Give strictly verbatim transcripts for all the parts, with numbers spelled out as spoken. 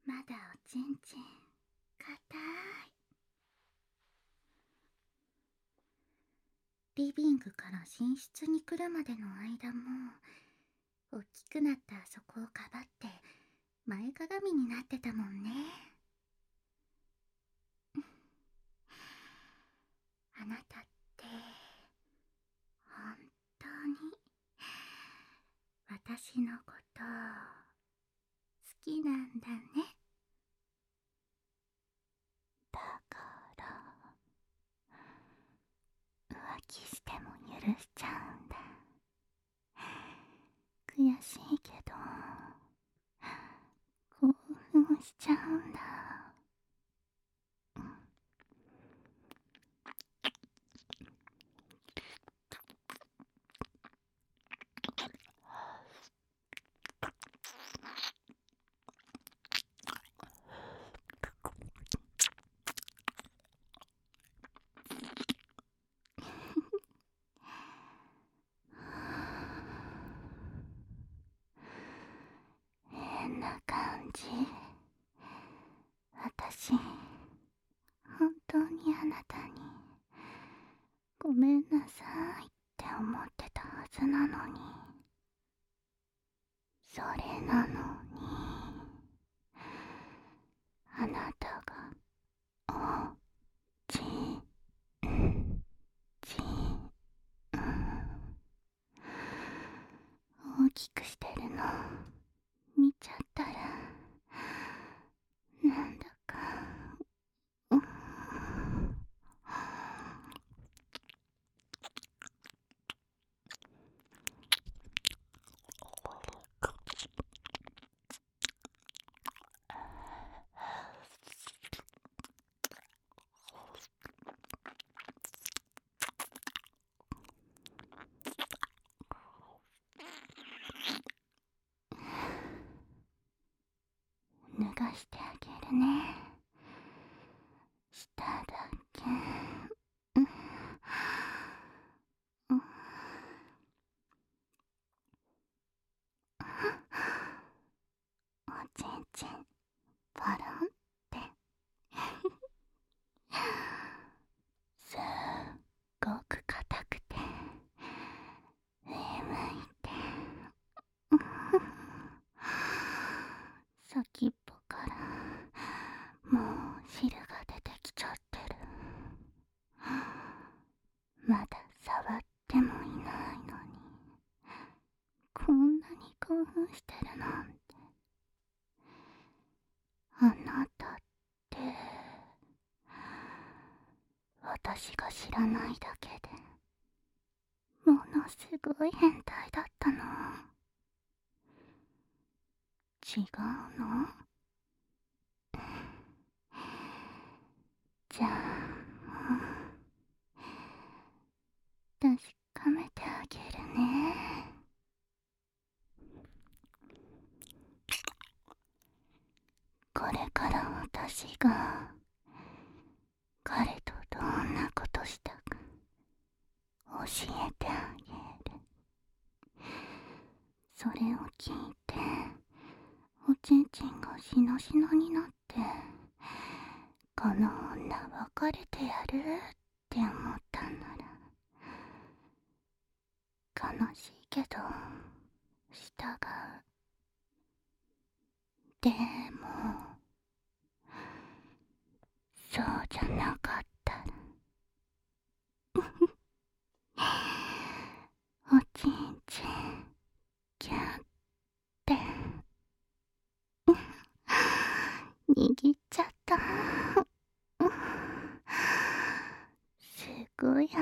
まだおちんちんかたい。リビングから寝室に来るまでの間も大きくなったあそこをかばって前かがみになってたもんね。あなたって本当に私のこと好きなんだね。だから浮気しても許しちゃうんだ。悔しいけど興奮しちゃうんだ。変な感じ。私本当にあなたにごめんなさいって思ってたはずなのに。それなのにあなたがおちんちん大きくしてるの見ちゃったらなんだかうん脱がしてあげるね。下だけうんうんおちんちんポロンってすっごく硬くて上向いて先っぽからもう汁が出てきちゃってる。まだ触ってもいないのにこんなに興奮してるなんて。あなたって私が知らないだけでものすごい変態だったの？違うの？じゃあ確かめてあげるね。これから私が彼とどんなことしたか教えてあげる。それを聞いておちんちんがしなしなになってこの女別れてやるって思ったんなら悲しいけど従う。でもそうじゃなかったらおちんちんキュッて握っちゃった。すごい暴れて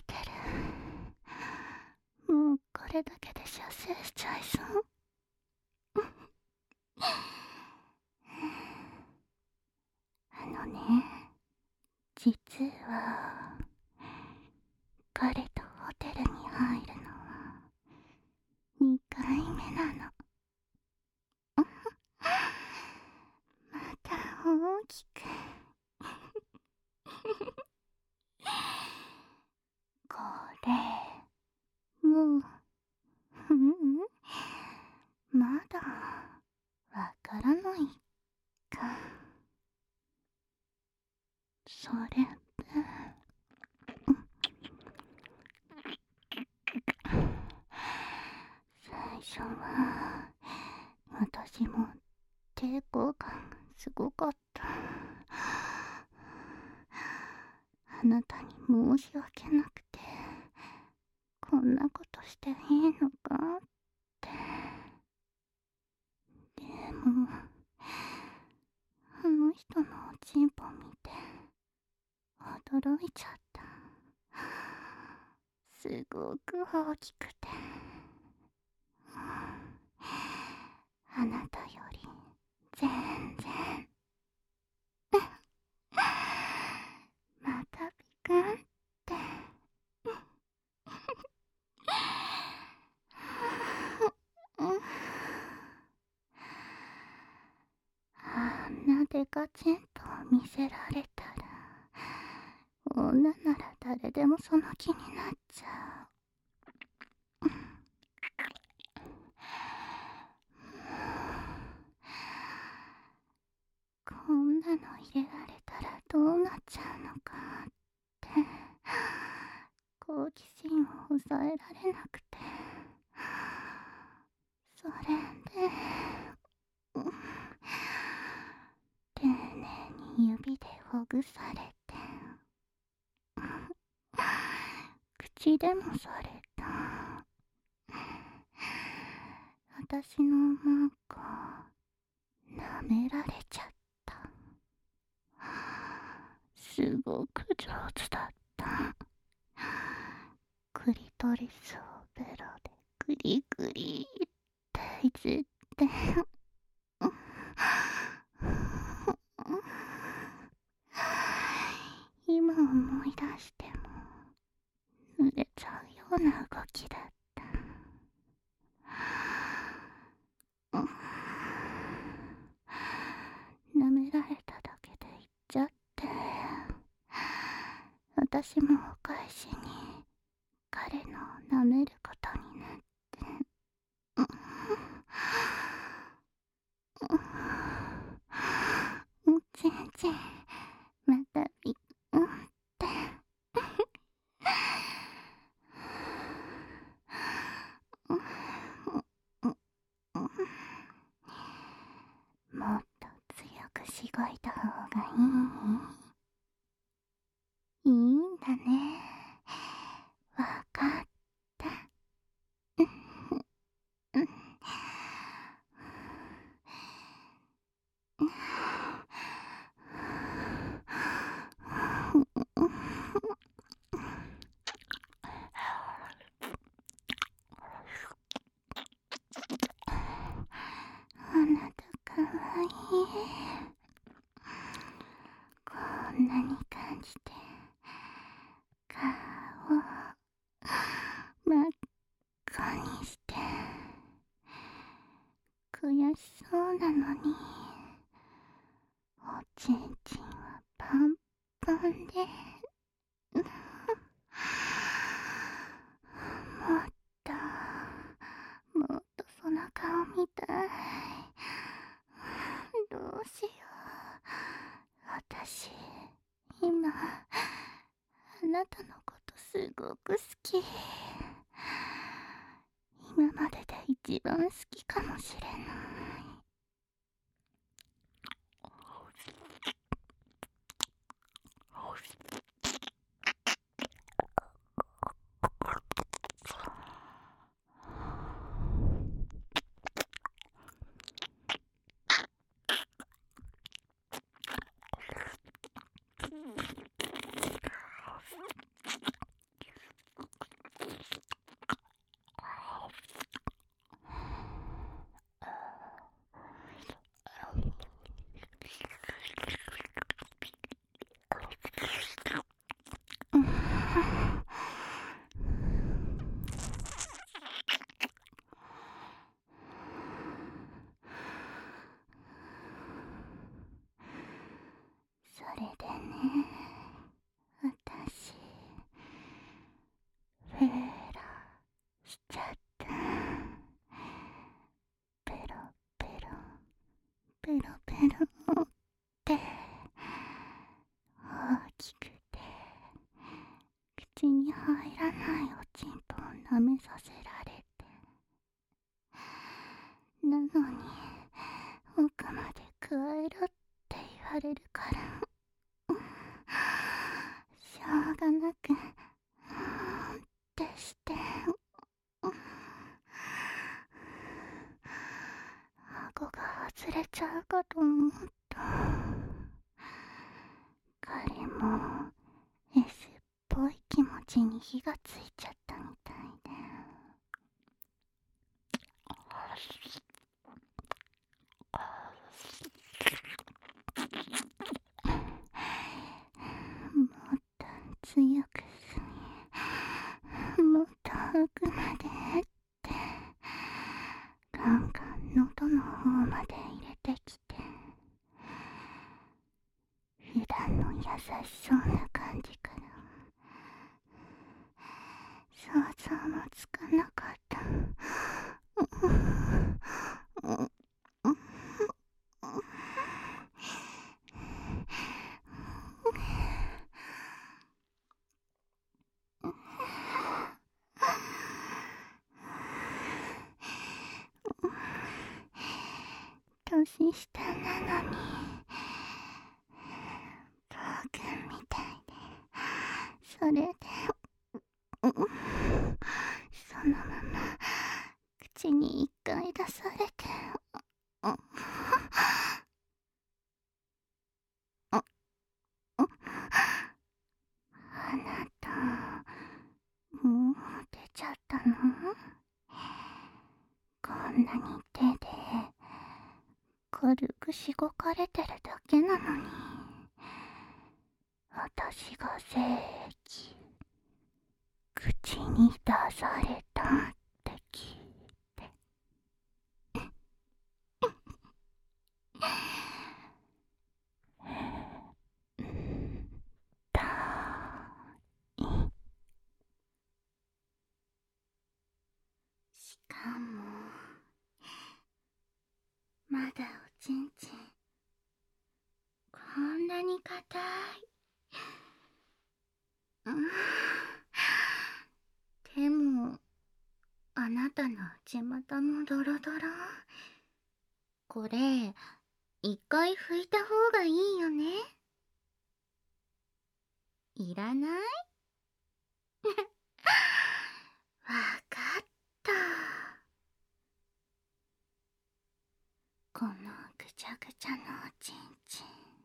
る。もうこれだけで射精しちゃいそう。あのね、実は彼とホテルに入るのはにかいめなの。また大きくこれもううんうんまだわからないか申し訳なくて、こんなことしていいのかって。でも、あの人のおちんぽ見て、驚いちゃった。すごく大きくて。あなたより、全然。またピクンって。あんなデカチンと見せられたら、女なら誰でもその気になっちゃう。こんなの入れられたらどうなっちゃうのかって、好奇心を抑えられなくて。それで、丁寧に指でほぐされて、口でもされた。私のマコ、舐められちゃった。すごく上手だった。クリトリスをベロでグリグリっていじって。今思い出しても濡れちゃうような動きだった。舐められただけで言っちゃって、私もお返しに彼の舐めることになって。おちんちんまたビクンって。もっと強くしごいた方がいい？いいんだね。わかった。あなたかわいい。こんなに感じて、顔真っ赤にして、悔しそうなのに、おちんちんはパンパンで、もっと、もっとその顔見たい。どうしよう。私、今、あなたのことすごく好き。今までで一番好きかもしれない。それでね、私、フェラしちゃった。ペロペロ、ペロペロって大きくて、口に入らないおちんぽを舐めさせられて、なのに奥まで加えろって言われるから、しょうがだなくってして、顎が外れちゃうかと思った。彼も S っぽい気持ちに火がついちゃったみたいで。もっと強く吸い、もっと奥までってガンガン喉の方まで入れてきて、普段の優しそうな感じから想像もつかなかった。年下なのに暴君みたいで、それでそのまま口に一回出されて、あなたもう出ちゃったの？こんなに手で軽くしごかれてるだけなのに、私が正規口に出されたって聞いてたい。しかもまだおちんちんこんなに硬い。うんでもあなたの内股もドロドロ。これ一回拭いた方がいいよね。いらない？わかった。このぐちゃぐちゃのおちんち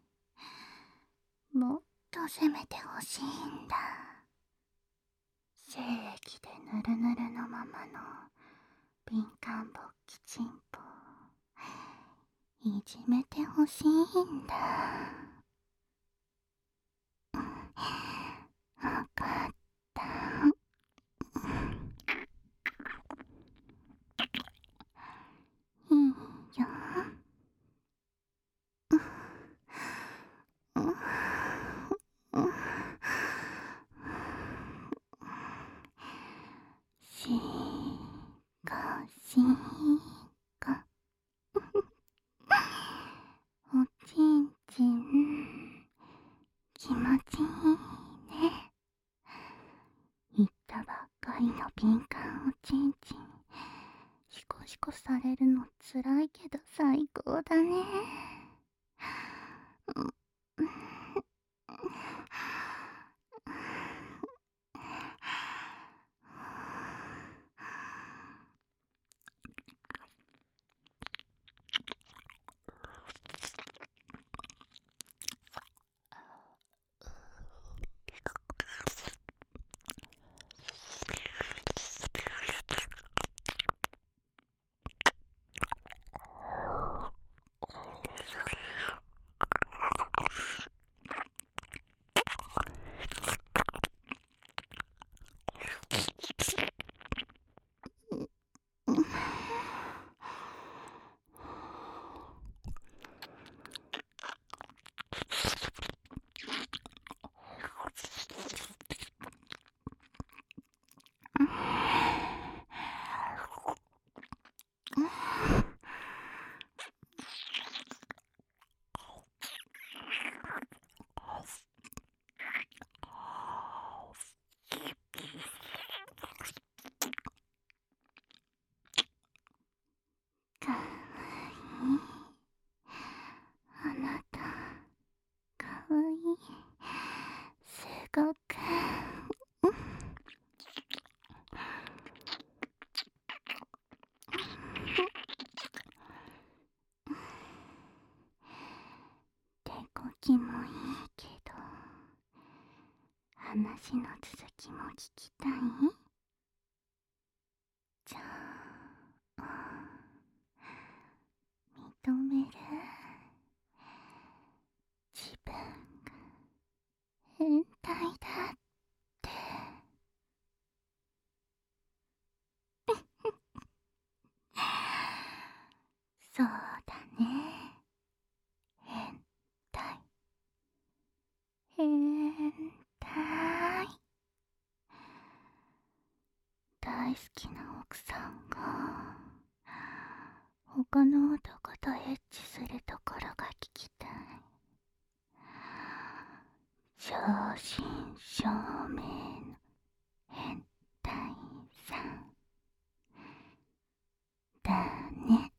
ん、もっと攻めてほしいんだ。精液でぬるぬるのままの敏感勃起チンポいじめてほしいんだ。わかった。いいよ。しかしかおちんちん気持ちいいね。言ったばっかりの敏感おちんちんシコシコされるのつらいけど最高だね。 話の続きも聞きたい？じゃあ、認める？自分が変態だって。そうだね。変態。変態。大好きな奥さんが他の男とエッチするところが聞きたい。正真正銘の変態さんだね。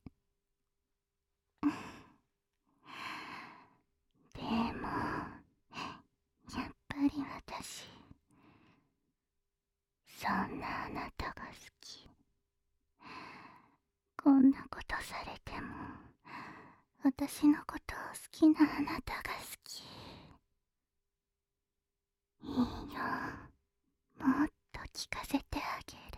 でもやっぱり私そんなあなたが好き。こんなことされても私のことを好きなあなたが好き。いいよ、もっと聞かせてあげる。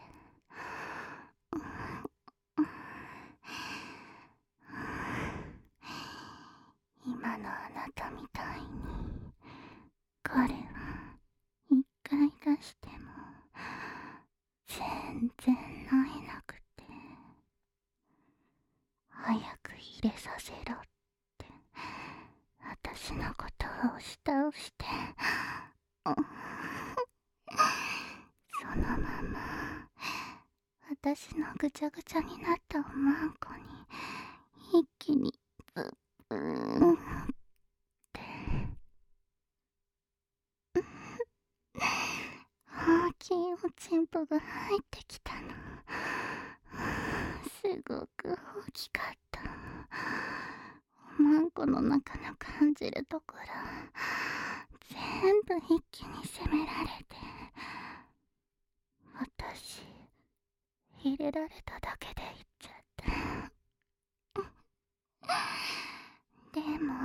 今のあなたみたいに彼は一回出しても全然萎えなくて、早く入れさせろって私のことを押し倒してそのまま私のぐちゃぐちゃになったおまんこに一気にブッブーンって大きいおちんぽが入ってきたの。すごく大きかった。おまんこの中の感じるところ全部一気に責められて、私入れられただけで言っちゃった。でも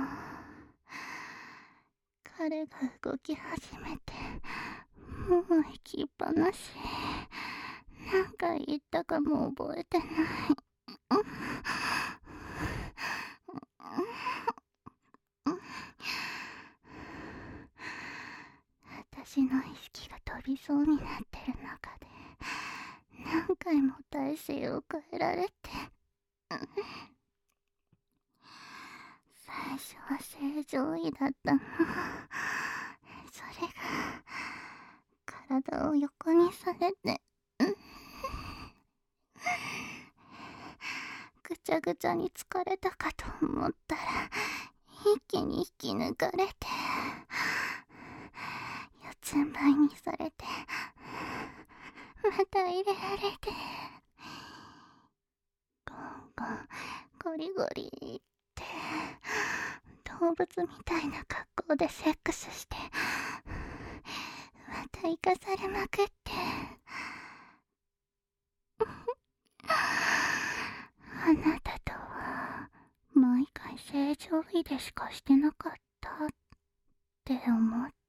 彼が動き始めてもう行きっぱなし。何回言ったかも覚えてない。私の意識が飛びそうになってる中で何回も体勢を変えられて、最初は正常位だったの。それが体を横にされてぐちゃぐちゃに疲れたかと思ったら一気に引き抜かれて四つん這いにされてまた入れられて、ゴンゴンゴリゴリって動物みたいな格好でセックスしてまた生かされまくって、あなたとは毎回正常位でしかしてなかったって思った。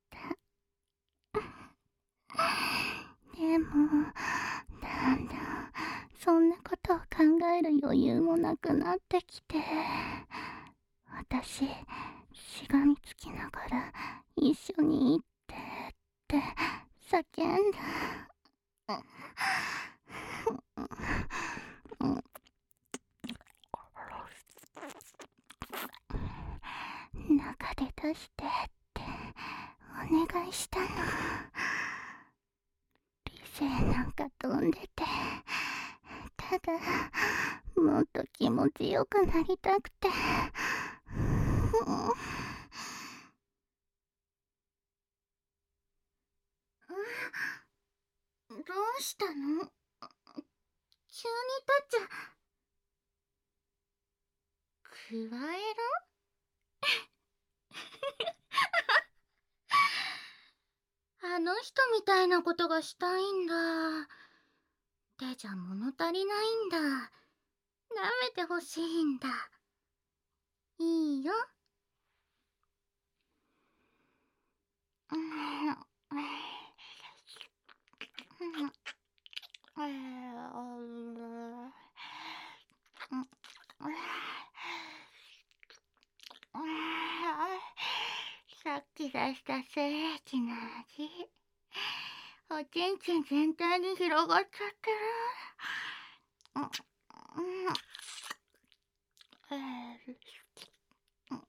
でもだんだんそんなことを考える余裕もなくなってきて、私しがみつきながら一緒に行ってって叫んだ。中で出してってお願いしたの。理性なんか飛んでて、ただもっと気持ちよくなりたくて。どうしたの？急に立っちゃ。クワエロ？あの人みたいなことがしたいんだ。でじゃ物足りないんだ。舐めてほしいんだ。いいよ。 キラした精液の味。おちんちん全体に広がっちゃってる。うん、うん、えーうん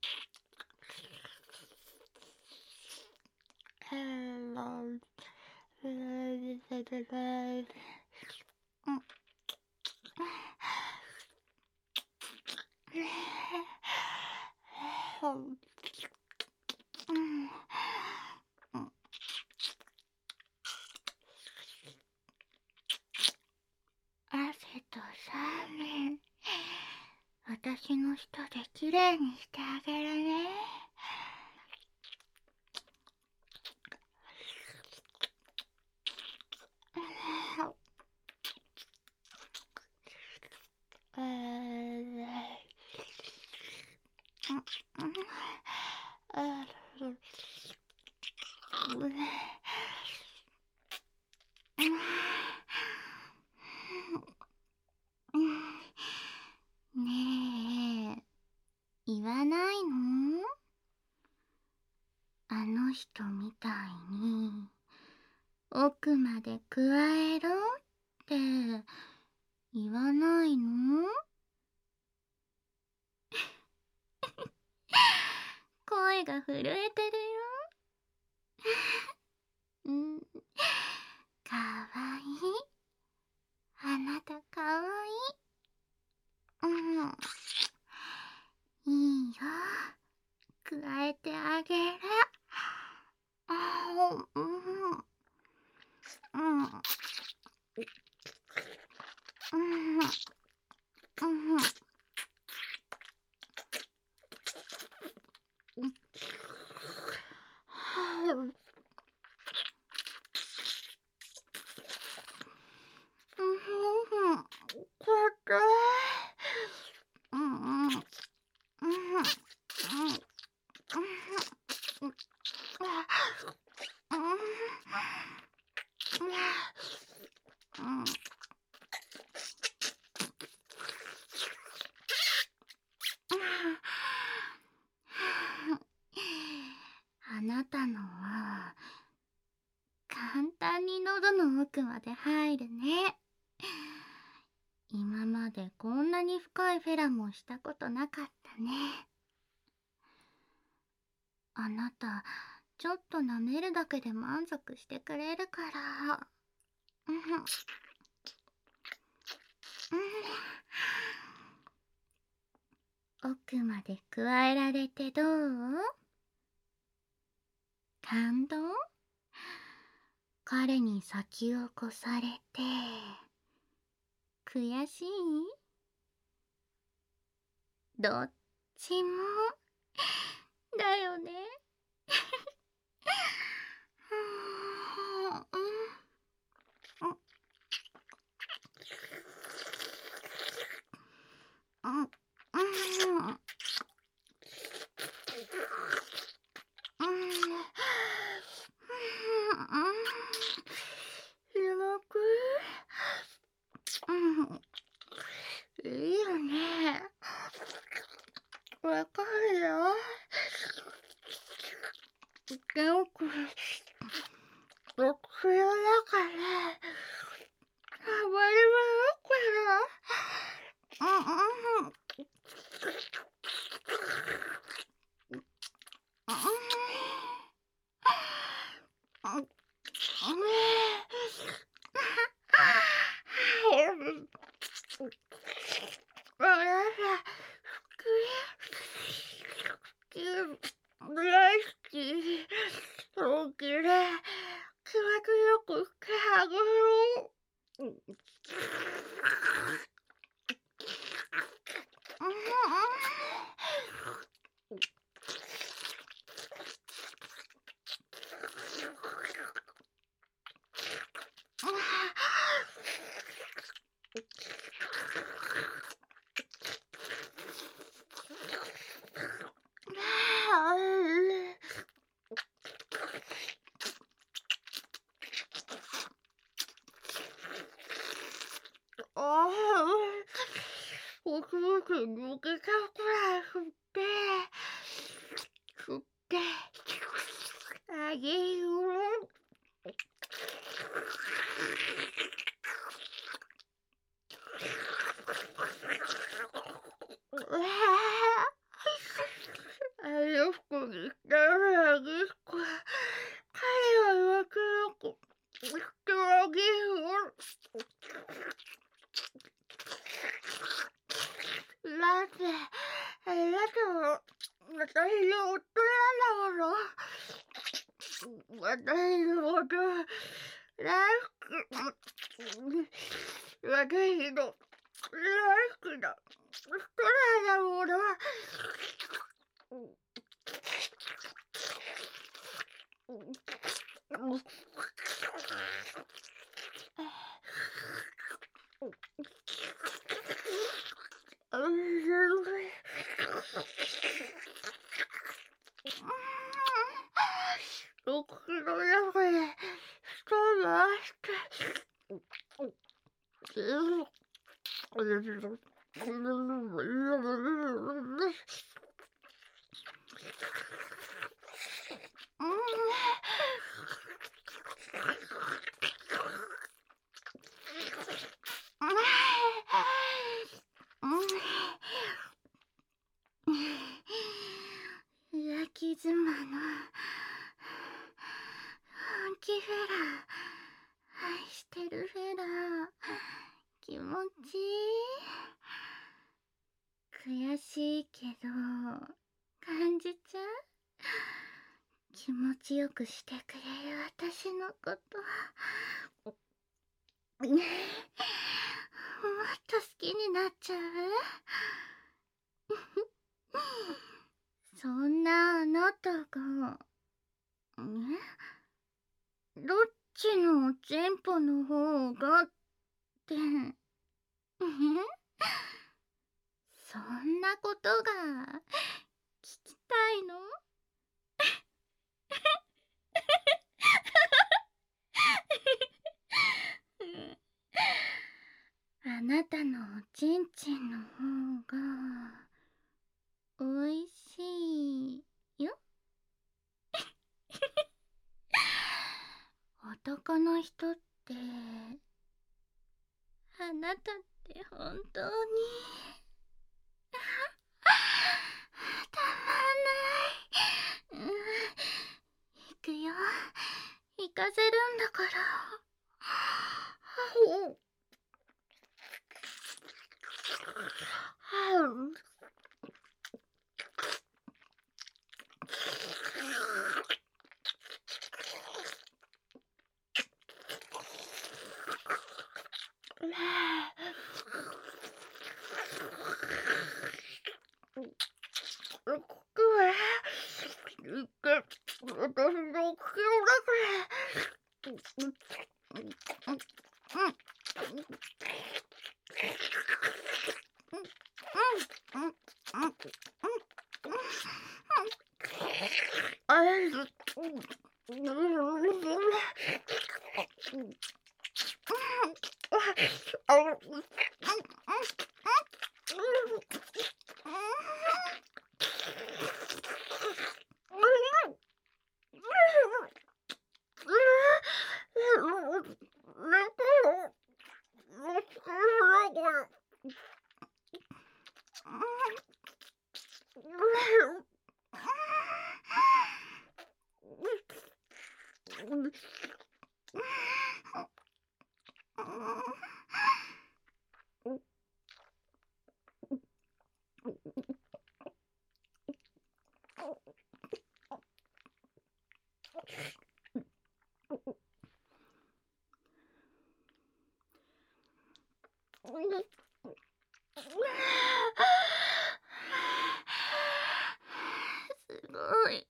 えーえーえーうんうん汗とサーメン、私の舌できれいにしてあげるね。えーねえ、言わないの？あの人みたいに奥まで加えろって言わないの？声が震えてるよ。うん、かわいい。あなたかわいい。うん、いいよ。加えてあげる。あー、うん、うん、うん、うん、うん。あなたのは簡単に喉の奥まで入るね。今までこんなに深いフェラモンしたことなかったね。あなた、ちょっと舐めるだけで満足してくれるから。うん、うん、奥まで加えられてどう？感動？彼に先を越されて悔しい？どっちもだよね。うんうんうんいいよね。わかるよ。でもこれ、僕の中で、あまりもよくない。うんうん。ああ、おくぶくん抜けたくらい振って、振って、 あの子にダメなんですか。彼は僕の子、人のゲームを。だって、あなたは私の夫なんだもの。私のこと大好き。私の大好きな人なんだもの。僕の中で人がして焼き妻の本気フェラー、愛してるフェラー、気持ちいい。悔しいけど感じちゃう。気持ちよくしてくれる私のこと、もっと好きになっちゃう。そんなあなたが、ね、どっちのチンポの方がって、そんなことが聞きたいの？あなたのおちんちんの方がおいしいよ。男の人ってあなたって本当にたまんない。うん、行くよ、行かせるんだから。ここは私の口の中で。すごい。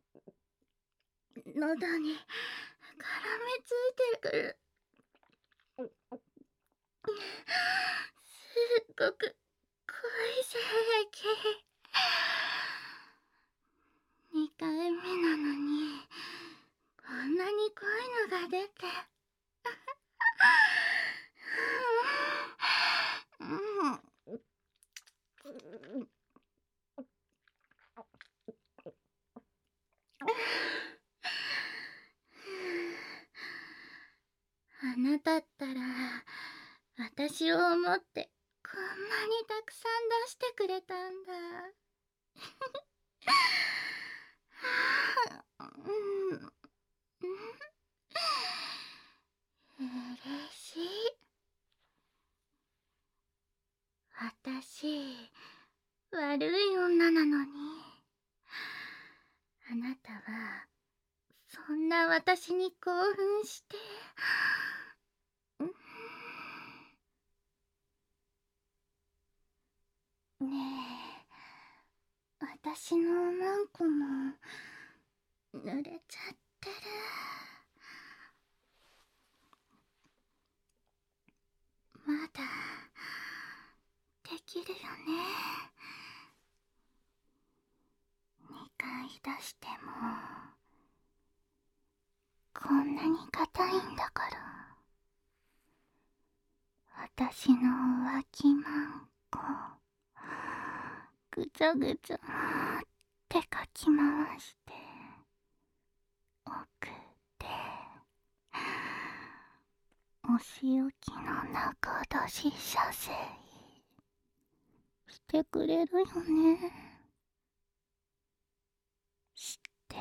喉に絡みついてくる。すっごく恋しい気。にかいめなのにこんなに濃いのが出て。あなただったら私を思ってこんなにたくさん出してくれたんだ。はあ、うん、うん、嬉しい。私悪い女なのに、あなたはそんな私に興奮して、ねえ、私のおまんこも濡れちゃってる。まだできるよね。にかい出してもこんなに硬いんだから。私の浮気まんこぐちゃぐちゃってかき回して奥でお仕置きの中出し射精してくれるよね。して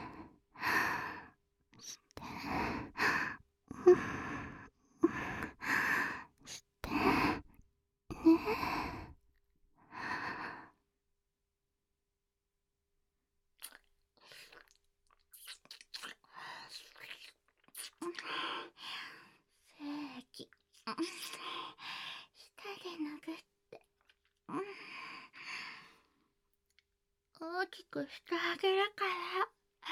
してうんしてね。精液舌で拭って大きくしてあげるから。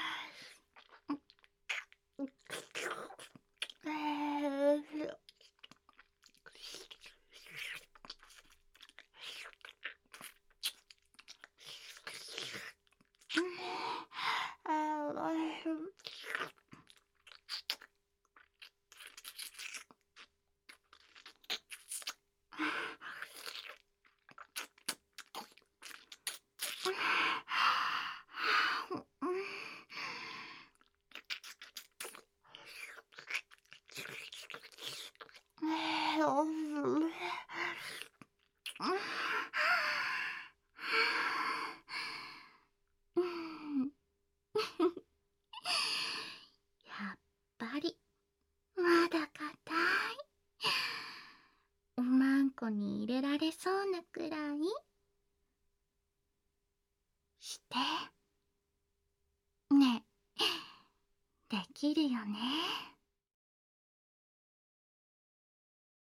やっぱりまだ硬い。おまんこに入れられそうなくらいしてね。できるよね。